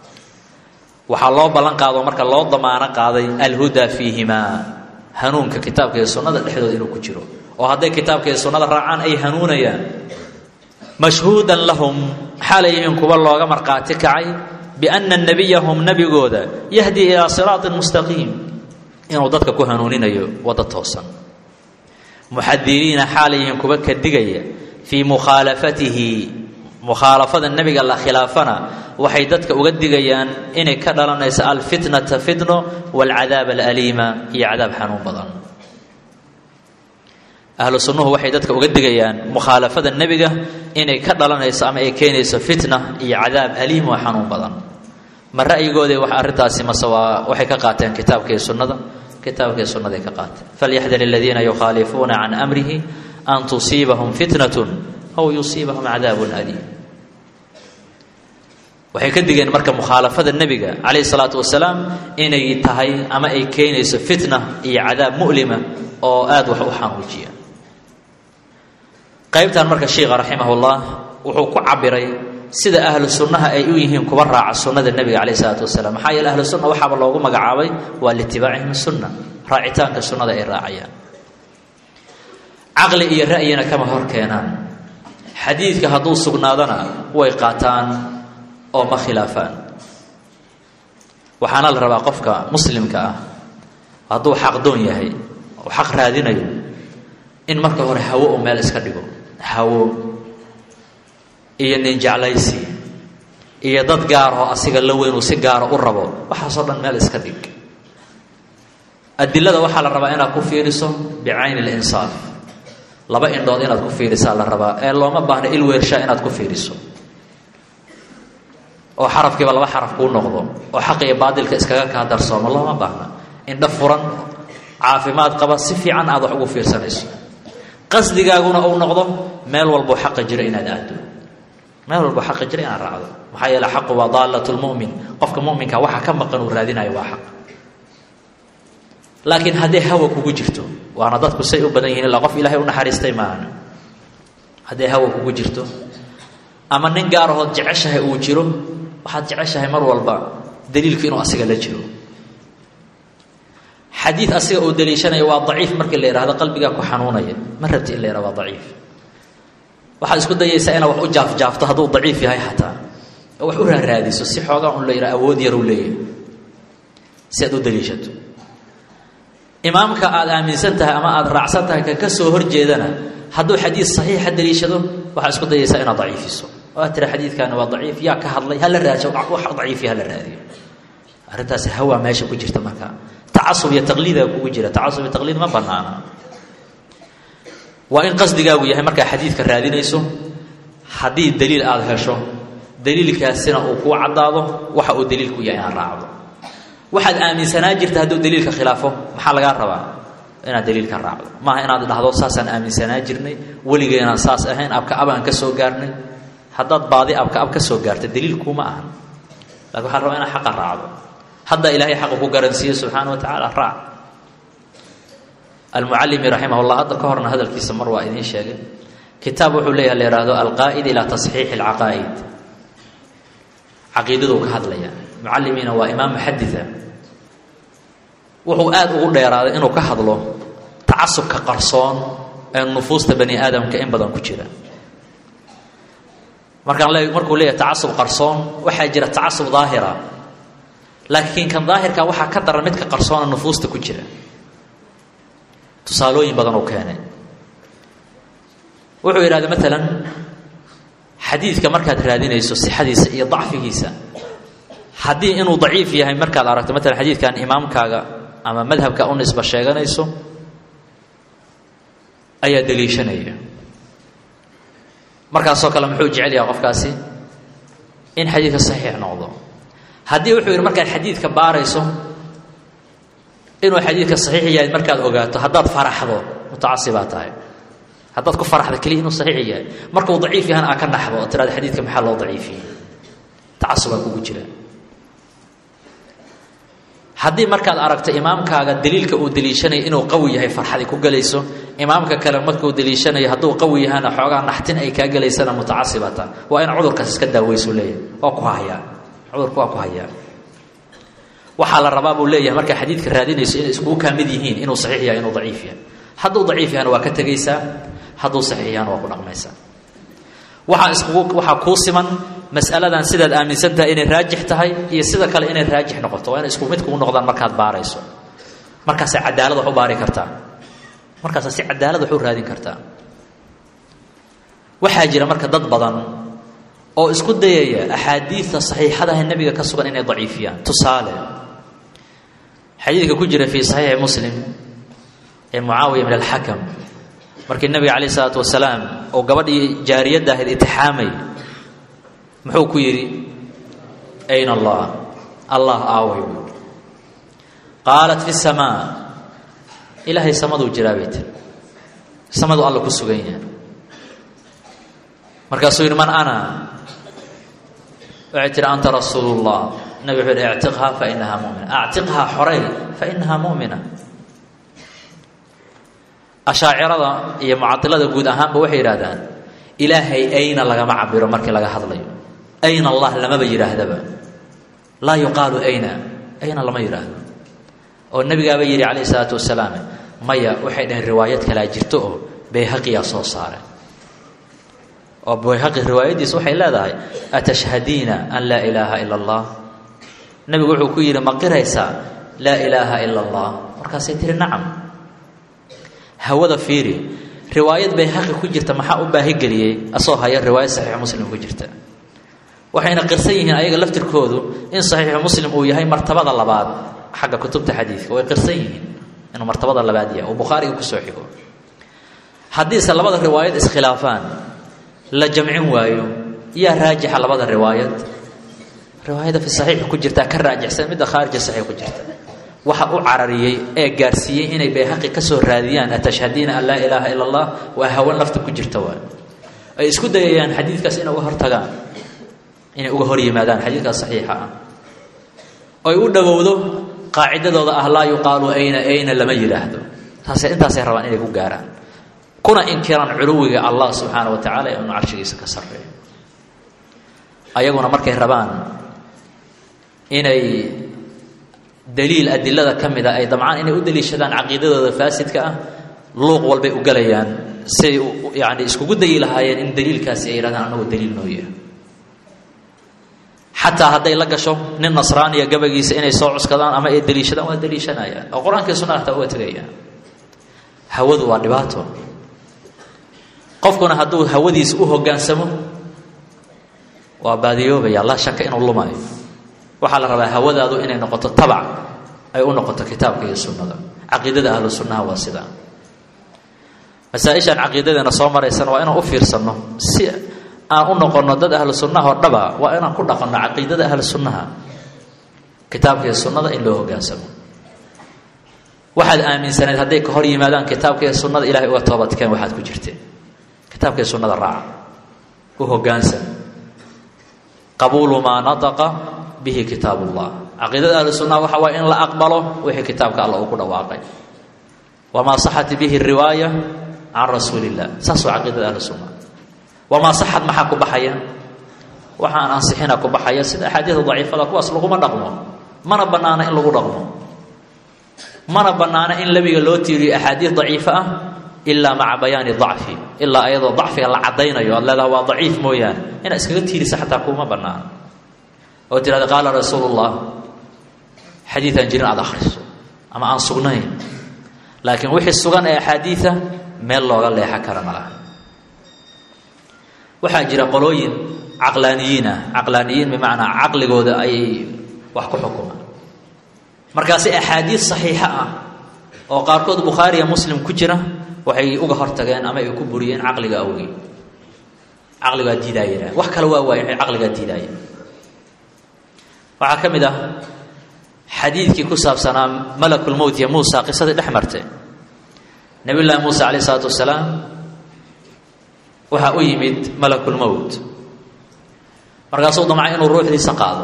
waxaa loo ballan qaado marka loo damaano qaaday alhudaa fiihimaa hanuunka kitaabka iyo sunnada dhexdooda inuu ku jiro oo hadday kitaabka iyo sunnada raacaan ay hanuunayaan mashhuudan lahum xaalay yihiin kuwa looga markhaati kacay bianna nebiyahum nebigooda yahdii ilaa siraatin mustaqiim inuu dadka ku hanuuninayo waddo toosan muxadiriina xaalay yihiin kuwa ka digaya fii mukhaalafatihi mukhaalafada nebiga la khilaafana waxay dadka uga digayaan inay ka dhalanayso alfitnata fitno waalcadaab alaliima iyo cadaab xanuun badan ahlu sunnuhu waxay dadka uga digayaan mukhaalafada nebiga inay ka dhalanayso ama ay keenayso fitna iyo cadaab aliim oo xanuun badan ma ra'yigooda wax arrintaasi mase waa waxay ka qaateen kitaabka iyo sunnada kitaabka iyo sunnaday ka qaateen falyaxdar aladiina yukhaalifuuna can amrihi an tusiibahum fitnatun aw yusiibahum cadaabun aliim waxay ka digeen marka mukhaalafada nebiga calayhi salaatu wasalaam inay tahay ama ay keenayso fitna iyo cadaab mu'lima oo aada wax u xanuujiya qaybtan marka sheikha raximahullah wuxuu ku cabiray sida ahlu sunnaha ay u yihiin kuwa raaca sunnada nebiga calayhi salaatu wasalaam maxaa yeele ahlu sunna waxaaba loogu magacaabay waa liitibaacihim sunna raacitaanka sunnada ay raacayaan caqli iyo ra'yina kama hor keenaan xadiidka hadduu sugnaadana way qaataan oo ma khilaafaan waxaana la rabaa qofka muslimka ah hadduu xaqdoon yahay oo xaq raadinayo in marka hore hawo uu meel iska dhigo hawo iyo nin jeclaysi iyo dad gaar oo asiga la weyn uu si gaara u rabo waxaasoo dhan meel iska dhig adilada waxaa la rabaa inaad ku fiiriso bicayni linsaaf, laba indhood inaad ku fiirisaa la rabaa, ee looma baahno il weershaa inaad ku fiiriso oo xarafkiiba laba xaraf kuu noqdo oo xaq iyo baadilka iskaga kaa darsoomo. looma baahna. indho furan caafimaad qaba si fiican aad wax ugu fiirsanayso, qasdigaaguna uu noqdo meel walbo xaqa jira inaad aado, meel walbo xaqa jira inaad raacdo. maxaa yeele xaqu waa daalatu lmu'min, qofka mu'minka waxa ka maqan uu raadinayo waa xaq. laakiin hadday hawa kugu jirto, waana dadku say u badan yihiin ilaa qof ilaahay u naxariistay maahan, hadday hawa kugu jirto ama nin gaarahood jeceshahay uu jiro, waxaad jeceshahay mar walba daliilku inuu asiga la jiro. xadiid asiga uu daliishanaya waa daciif markii la yidhaahdo qalbigaa ku xanuunaya, ma rabti in la yidhahdo waa daciif. waxaad isku dayaysaa inaad wax u jaafjaafto hadduu daciif yahay xataa, oo wax u raaraadiso si xoogaa un la yidhaha awood yar uu leeyahay si aad u daliishato. imaamka aad aaminsan tahay ama aad raacsan tahay ka ka soo horjeedana hadduu xadiid saxiixa daliishado waxaad isku dayaysaa inaad daciifiso oo aad tira xadiidkaani waa daciif, yaa ka hadlay, hala raajo wax daciifiya hala raadiyo. arrintaasi hawaa meesha ku jirta. marka tacasub iyo taqliidaa kugu jira. tacasub iyo taqliid ma banaana. waa in qasdigaagu yahay markaa xadiidka raadinayso, haddii daliil aada hesho daliilkaasina uu kuu caddaado waxa uu daliilku yahay inaad raacdo. waxaad aaminsanaa jirta hadduu daliilka khilaafo maxaa lagaa rabaa? inaad daliilka raacdo. maaha inaad dhahdo saasaan aaminsanaa jirnay, weligeenaan saas ahayn, abka abaan ka soo gaarnay. haddaad baadi abka ab ka soo gaarta daliilkuuma ahan, laakin waxaa rabaa inaad xaqa raacdo. haddaa ilaahay xaqa ku garansiiye subxaana wa tacaala raac. almucallimi raximah llah hadda ka horna hadalkiisa mar waa idiin sheegay. kitaab wuxuu leeyaha la yidhaahdo alqaa'id ilaa tasxiixi alcaqaa'id, caqiidaduu ka hadlaya. mucallimiina waa imaam muxaditha. wuxuu aada ugu dheeraaday inuu ka hadlo tacasubka qarsoon ee nufuusta bani aadamka in badan ku jira. markuu leeyahay tacasub qarsoon, waxaa jira tacasub daahira, laakiin kan daahirka waxaa ka daran midka qarsoona nufuusta ku jira. tusaalooyin badan uu keenay. wuxuu yidhahda maalan xadiidka markaad raadinayso sixadiisa iyo dacfigiisa, haddii inuu daciif yahay markaad aragto maalan xadiidkan imaamkaaga ama madhabka u nisba sheeganayso ayaa daliishanaya, markaasoo kale muxuu jecel yahay qofkaasi in xadiidka saxiix noqdo. haddii wuxuu yidhi markaad xadiidka baarayso inuu xadiidka saxiix yahay markaad ogaato, haddaad faraxdo mutacasibaa tahay. haddaad ku faraxdo keliya inuu saxiix yahay, markuu daciif yahana aa ka dhaxdo oo tiraada xadiidka maxaa loo daciifiyey, tacasubaa kugu jira. haddii markaad aragto imaamkaaga daliilka uu daliishanaya inuu qawi yahay, farxadi ku gelayso, imaamka kale markuu daliishanayo hadduu qawi yahana xoogaa naxtin ay kaa gelaysana mutacasibata. waa in cudurkaas iska daaweysu leeyahay, waa ku hayaa cudurku, waa ku hayaa. waxaa la rabaa buu leeyahay markaa xadiidka raadinayso inay iskugu kaa mid yihiin, inuu saxiix yahay inuu daciif yahay. hadduu daciif yahana waa ka tegaysaa, hadduu saxiix yahana waa ku dhaqmaysaa. waxaa kuu siman mas'aladan sidaad aaminsan tahay inay raajix tahay iyo sida kale inay raajix noqoto. waa inay isku mid kugu noqdaan markaad baarayso. markaasaa cadaalad wax u baari kartaa, markaasaa si cadaalad wax u raadin kartaa. waxaa jira marka dad badan oo isku dayaya axaadiidta saxiixadaha nebiga ka sugan inay daciifiyaan. tusaale, xadiidka ku jira fii saxiixi muslim ee mucaawiya min alxakam, markii nabiga calayh isalaatu wasalaam oo gabadhii jaariyadda ahayd itixaamay, muxuu ku yidhi ayna allah, allah aaway buui. qaalat fi samaa, ilaahay samaduu jiraa bay tiri, samaduu alla ku sugan yahay. markaasuu yidhi man ana, waxay tihi anta rasuulu llah. nabig wuxuu yidhi ictiqhaa fa inahaa mumina, actiqhaa xorey fa inahaa mu'mina. ashaacirada iyo mucadilada guud ahaanba waxay yidhahdaan ilaahay ayna lagama cabiro markii laga hadlayo. ayna allah lamaba yidhaahdaba, laa yuqaalu ayna lama yidhaahdo. oo nebigaaba yidhi calayh isalaatu wasalaam maya, waxay dhaheen riwaayad kalaa jirto oo bayhaqiyaa soo saare. oo bayhaqi riwaayaddiisa waxay leedahay atashhadiina an laa ilaaha ila allah. nebigu wuxuu ku yidhi ma qiraysaa laa ilaaha ila allah? markaasay tihi nacam. hawada fiiri, riwaayad bayhaqi ku jirta maxaa u baahigeliyey asoo haya riwaayad saxiixu muslim ku jirta. waxayna qirsan yihiin ayaga laftirkoodu in saxiixu muslim uu yahay martabada labaad xagga kutubta xadiidka, way qirsan yihiin. inuu martabada labaad yahay oo bukhaariga ku soo xigo haddiise labada riwaayad iskhilaafaan la jamcin waayo yaa raajixa labada riwaayad riwaayada fi saxiix ku jirta ka raajixsan midda khaarij saxiix ku jirta waxa u carariyay ee gaarsiiyay inay bayhaqi ka soo raadiyaan atashhadiina an laa ilaaha illa allah waa hawan lafta ku jirta waa ay isku dayayaan xadiidkaas inay uga hortagaan inay uga hor yimaadaan xadiidkaas saxiixa ah ay u dhawowdo qaacidadooda ah laa yuqaalu ayna lama yidhaahdo intaasay rabaan inay ku gaaraan kuna inkiraan culuwiga allah subxaana wa tacaala inuu carshigiisa ka sarreeyo ayaguna markay rabaan inay daliil adilada ka mida ay damcaan inay u daliishadaan caqiidadooda faasidka ah luuq walbay u galayaan siay yani iskugu dayi lahaayeen in daliilkaasi ay yidhahdaan anagoo daliil noo yahay xataa hadday la gasho nin nasraaniya gabagiisa inay soo cuskadaan ama ay daliishadaan waa daliishanayaan oo qur-aankii sunnada hataa uga tegayaan hawadu waa dhibaato qofkuna hadduu hawadiisa u hoggaansamo waa baadiyoobaya laa shaka inuu lumayo waxaa la rabaa hawadaadu inay noqoto tabac ay u noqoto kitaabka iyo sunnada caqiidada ahlu sunnaha waa sidaa masaa-ishaan caqiidadeena soo maraysana waa inaan u fiirsanno si aan u noqonno dad ahlu sunnaha oo dhaba waa inaan ku dhaqanno caqiidada ahlu sunnaha kitaabka iyo sunnada in loo hoggaansamo waxaad aaminsanayd hadday ka hor yimaadaan kitaabka iyo sunnada ilahay uga toobadkeen waxaad ku jirteen kitaabka iyo sunnada raaca u hoggaansan qabuulu maa nataqa bihi kitaab ullah caqiidada ahlu sunnaha waxa waaye in la aqbalo wixii kitaabka alla uu ku dhawaaqay wamaa saxat bihi riwaaya can rasuuli illah saas waa caqiidada ahlu sunna wamaa saxad maxaa ku baxaya waxaan ansixina ku baxaya sida axaadiida daciifada kuwaas laguma dhaqmo mana bannaana in lagu dhaqmo mana bannaana in labiga loo tiiriyo axaadiid daciifo ah ilaa maca bayaani dacfi ilaa ayadoo dacfiga la caddaynayo aad leedaha waa daciif mooyaane inaad iskaga tiirisa xataa kuma bannaana oo tirahda qaala rasuulullah xadiidan jirin aada akhriso ama aan sugnayn laakiin wixii sugan ee axaadiida meel looga leexan kara ma laha waxaa jira qolooyin caqlaaniyiin ah caqlaaniyiin bimacnaa caqligooda ayay wax ku xukumaan markaasi axaadiid saxiixa ah oo qaarkood bukhaariya muslim ku jira waxay uga hortageen ama ay ku buriyeen caqliga awgeed caqligaa diidaayeen wax kale waa waayeen caqligaa diidaayeen waxaa ka mid ah xadiidkii ku saabsanaa malakulmowt iyo muusa qisadii dhex martay nabiy llaahi muusa calayh isalaatu wasalaam waxaa u yimid malakulmowt markaasuu damcay inuu ruuxdiisa qaado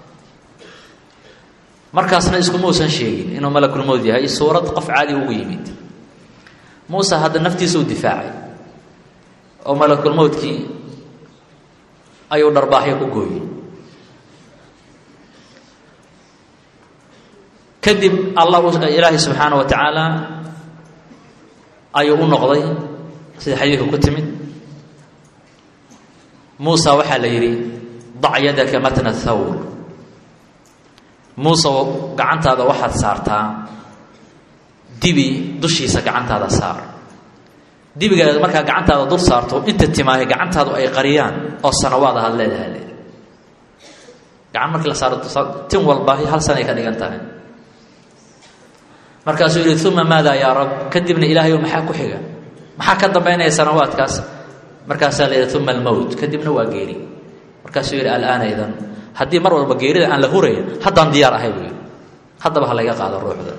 markaasna iskumuusan sheegin inuu malakulmowt yahay suurad qof caadi ugu yimid muuse hadda naftiisa u difaacay oo malakulmowtkii ayuu dharbaaxyo ku gooyey kadib ilaahay subxaana wa tacaala ayuu u noqday sida xadiidka ku timid muusa waxaa la yidhi dac yadaka matna thawr muuse gacantaada waxaad saartaa dibi dushiisa gacantaada saar dibigaada markaa gacantaada dul saarto inta timaahe gacantaadu ay qariyaan oo sanawaad ahaad leedahay gacan markii la saaro tin walba hal sanay ka dhigan tahay markaasuu yidhi uma maada yaa rab kadibna ilaahayow maxaa ku xiga maxaa ka dambaynaya sanawaadkaas markaasaa la yidhi uma almowt kadibna waa geeri markaasuu yidhi alaana idan haddii mar walba geerida aan la hurayn haddaan diyaar ahay buu yidhi haddaba ha layga qaado ruuxda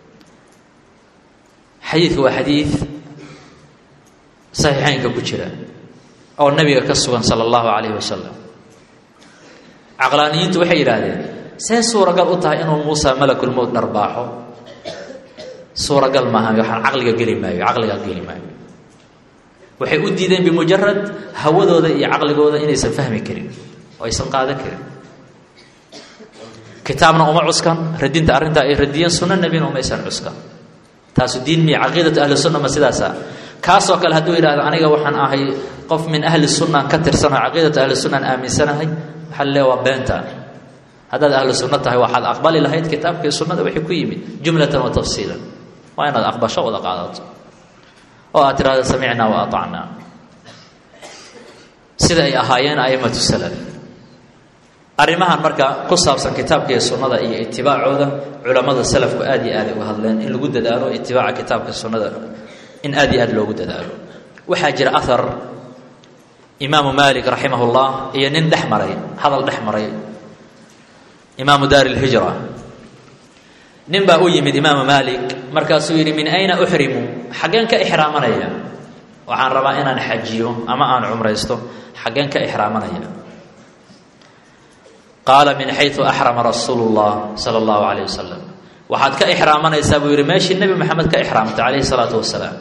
xadiidku waa xadiid saxiixeynka ku jira oo nabiga ka sugan sala allahu calayhi wasalam caqlaaniyiintu waxay yidhaahdeen see suuragal u tahay inuu muusa malakulmowt dharbaaxo suuragal maaha waxaan caqliga geli maayo waxay u diideen bimujarad hawadooda iyo caqligooda inaysan fahmi karin oo aysan qaadan karin kitaabna uma cuskan radinta arrintaa ay radiyeen sunno nebina umaysan cuskan taasu diin miya caqiidatu ahli sunna ma sidaasa kaasoo kale hadduu yidhahdo aniga waxaan ahay qof min ahli sunnaan ka tirsanoo caqiidatu ahli sunnaan aaminsanahay waxaa la leeya waa beenta haddaad ahlu sunno tahay waxaad aqbali lahayd kitaabka iyo sunnada wixii ku yimid jumlatan wa tafsiilan waa inaad aqbasho wada qaadato oo aad tirahdo samicnaa wa aطacnaa sida ay ahaayeen a'immatu salaf arrimahan marka ku saabsan kitaabka iyo sunnada iyo itibaacooda culamada salafku aad iyo aad uga hadleen in lagu dadaalo itibaaca kitaabka sunnada in aad iyo aad loogu dadaalo waxaa jira athar imaamu maalik raximahullah iyo nin dhex maray hadal dhex maray imaamu daari lhijra nin baa u yimid imaamu maalik markaasuu yidhi min ayna uxrimu xaggeen ka ixraamanaya waxaan rabaa inaan xajiyo ama aan cumraysto xaggeen ka ixraamanaya qaala min xayu axrama rasuulu llah sala allahu calayh wasalam waxaad ka ixraamanaysaa buu yidhi meeshii nebi maxamed ka ixraamtay calayhi salaatu wasalaam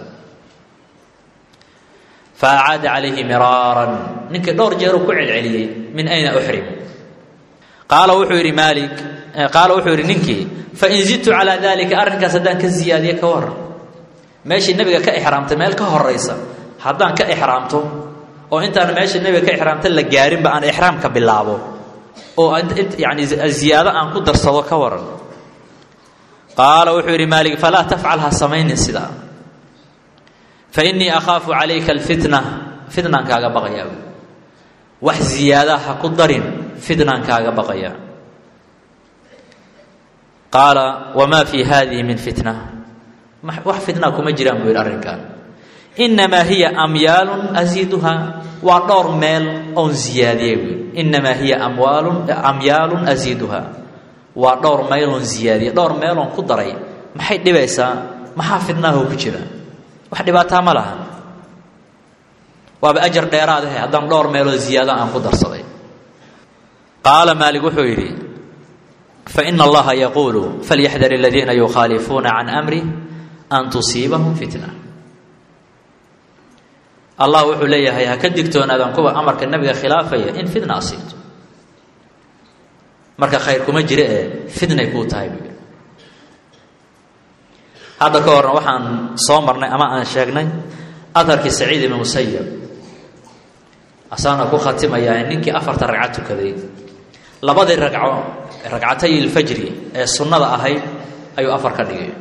fa acaada calayhi miraaran ninkii dhowr jeeruu ku celceliyey min ayna uxrimu qaala wuxuu yidhi ninkii fain zidtu calaa dalika arrinkaas haddaan ka ziyaadiye ka waran meeshii nebiga ka ixraamtay meel ka horaysa haddaan ka ixraamto oo intaan meeshii nebiga ka ixraamtay la gaarinba aan ixraamka bilaabo oo yani ziyaado aan ku darsado ka waran qaala wuxuu yidhi maalik falaa tafcal ha samaynin sidaa fa innii akhaafu calayka alfitna fitnaan kaaga baqayaa wax ziyaada ha ku darin fitnaan kaaga baqayaa qaala wamaa fii haadihi min fitna wax fitnaa kuma jiraan buu yidhi arrinkan innamaa hiya amyaalun asiiduhaa waa dhowr meel oon ziyaadiyey buu yidhi innamaa hiya amyaalun asiiduhaa waa dhowr meeloon ziyaadiyey dhowr meeloon ku daray maxay dhibaysaa maxaa fitnaaho ku jira wax dhibaataa ma laha waaba ajar dheeraadahe haddaan dhowr meeloo ziyaada aan ku darsaday qaala maalik wuxuu yidhi faina allaha yaquulu falyaxdar aladiina yukhaalifuuna can amrih an tusiibahum fitna allah wuxuu leeyahay ha ka digtoonaadaan kuwa amarka nabiga khilaafaya in fitna asiibto marka khayr kuma jire ee fitnay kuu tahay buu yidhi hadda ka horna waxaan soo marnay ama aan sheegnay aharkii saciid ibn musayab asaana ku khatimayaa ninkii 4 ragcad tukaday labadii ragcatay ilfajri ee sunnada ahayd ayuu 4 ka dhigay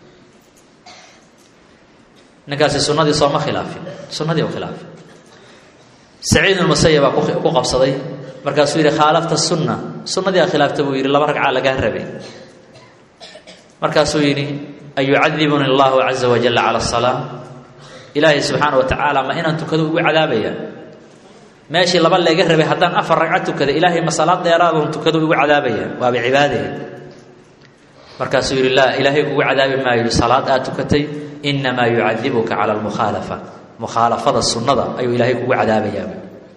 ninkaasi sunnadii sooma khilaafin sunnadii u khilaafin saciid ibn musayab baa ku qabsaday markaasuu yidhi khaalafta sunna sunnadii khilaafta buu yidhi 2 ragca lagaa rabay markaasuu yidhi ayucadibuni allahu caza wajalla cala asalaa ilaahay subxaana wa tacaala ma inaan tukado ugu cadaabaya meeshii 2 laga rabay haddaan 4 ragca tukada ilaahay ma salaad dheeraadoon tukado ugu cadaabaya waaba cibaadadeed markaasuu yidhi laa ilaahay kugu cadaabi maayo salaad aad tukatay inamaa yucadibuka cala almukhaalafa mukhaalafada sunnada ayuu ilaahay kugu cadaabayaa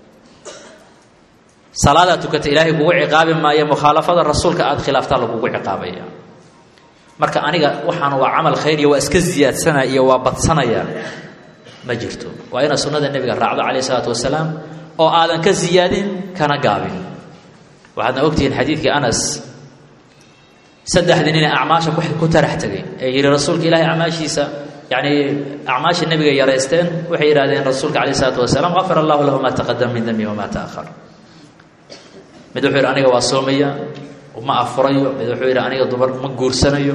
salaadaad tukatay ilaahay kugu ciqaabi maayo mukhaalafada rasuulka aad khilaaftaa lagugu ciqaabaya marka aniga waxaan waa camal khayr iyo waa iska ziyaadsanaya iyo waa badsanaya ma jirto waa inaad sunnada nebiga raacdo calayhi salaatu wasalaam oo aadan ka ziyaadin kana gaabin waxaadna ogtihiin xadiidkii anas 3 nin inay acmaasha ku tarax tegay ee yidhi rasuulka ilaahay acmaashiisa yani acmaasha nebiga yaraysteen waxay yidhahdeen rasuulka calayhi salaatu wasalaam gafara allahu lahu maa taqadama min dambi wamaa ta'akhar mid wuxuu yidhi aniga waa soomaya ma afurayo mid wuxuu yidhi aniga dumar ma guursanayo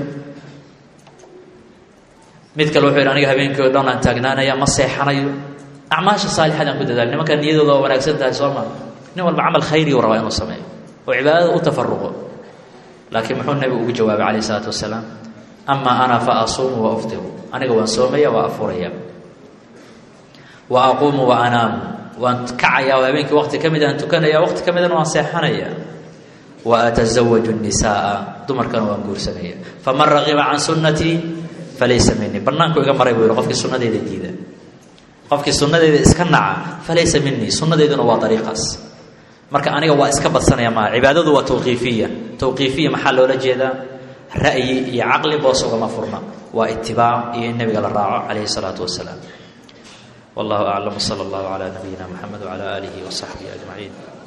mid kale wuxuu yidhi aniga habeenkii oo dhan aan taagnaanaya ma seexanayo acmaasha saalixadaan ku dadaal nimanka niyadooda waa wanaagsan tahay soo ma nin walba camal khayri uu rabaa inuu sameeyo oo cibaadada u tafaruqo laakiin muxuu nebigu ugu jawaabay calayhi salaatu wasalaam amaa ana fa asuumu wa uftiru aniga waan soomaya waa afuraya wa aquumu wa anaamu waan kacayaa oo habeenkii waqti ka mid aan tukanaya waqti ka midana waan seexanaya wa atasawaju nisaaa dumarkana waan guursanaya faman raqiba can sunnatii falaysa minii bannaanku iga maray buu yidhi qofkii sunnadeyda diida qofkii sunnadeyda iska naca falaysa minii sunnadeyduna waa dariiqaas marka aniga waa iska badsanaya maaha cibaadadu waa tawqiifiya maxaa loola jeedaa ra'yi iyo caqli boos ugama furna waa itibaac iyo in nebiga la raaco calayhi salaatu wasalaam wallahu aclam sala allahu calaa nabiyina moxamed wacala aalihi wasaxbihi ajmaciin